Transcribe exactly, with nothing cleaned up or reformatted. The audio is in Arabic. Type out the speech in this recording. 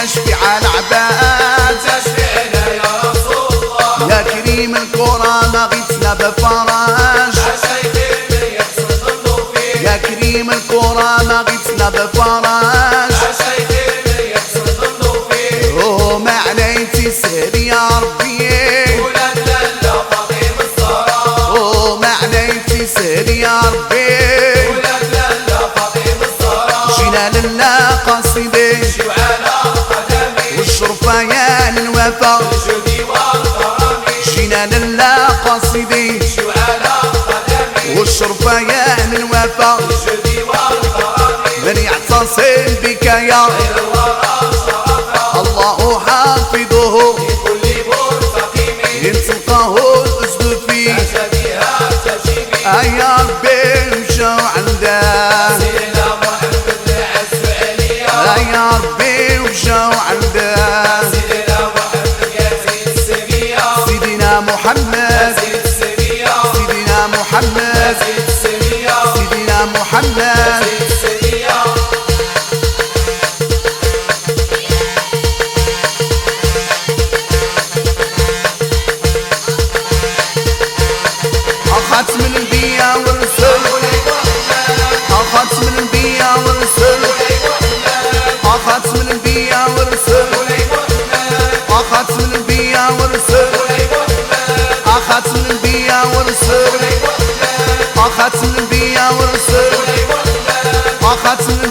شفيع العباد تشفيعنا يا رسول الله. يا كريم الكرامة غيثنا بفرج عشيخ من يحسن ظنه فيك. يا كريم الكرامة غيثنا بفرج عشيخ من يحسن ظنه فيك. وما عليتي سهل يا ربي ولاد لالا فاطمة الزهراء. وما عليتي سهل يا ربي ولاد لالا فاطمة الزهراء. جينا لله قصيدي نمشيو على قدمي والشرفة يا للوفا بالجود والكرم. جينا لله قصيدي نمشيو على قدمي والشرفة يا للوفا بالجود والكرم. من يعتصم بك يا خير الورى شرفا الله حافظه لكل مرتقم. ينتقاه الأسد فيه أسدها تشيمي. يا ربي مشوا عنده سيدنا محمد العز عليا. يا ربي مشوا عنده سيدنا محمد يزيد السمية. سيدنا محمد يزيد السمية. سيدنا محمد يزيد السمية. سيدنا محمد يزيد السمية. أخذت من البيا والرسل أخذت من البيا والرسل أخذت من البيا والرسل أخذت من البيا والرسل أخذت من البيا والرسل أخذت من البيا والرسل أخذت من